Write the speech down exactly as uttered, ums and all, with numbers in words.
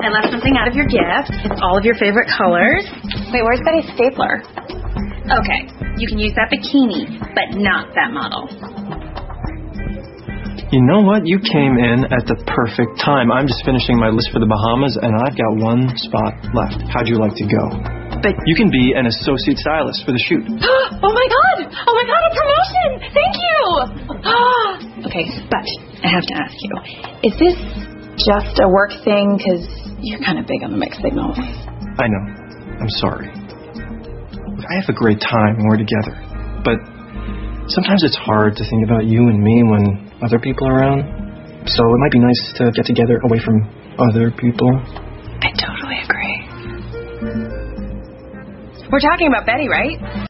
I left something out of your gift. It's all of your favorite colors. Wait, where's Betty's stapler? Okay, you can use that bikini, but not that model. You know what? You came in at the perfect time. I'm just finishing my list for the Bahamas, and I've got one spot left. How'd you like to go? But you can be an associate stylist for the shoot. Oh my god! Oh my god, a promotion! Thank you! Okay, but I have to ask you, is this just a work thing? Because you're kind of big on the mixed signals. I know. I'm sorry. I have a great time when we're together, but sometimes it's hard to think about you and me when other people are around. So it might be nice to get together away from other people. I totally agree. We're talking about Betty, right?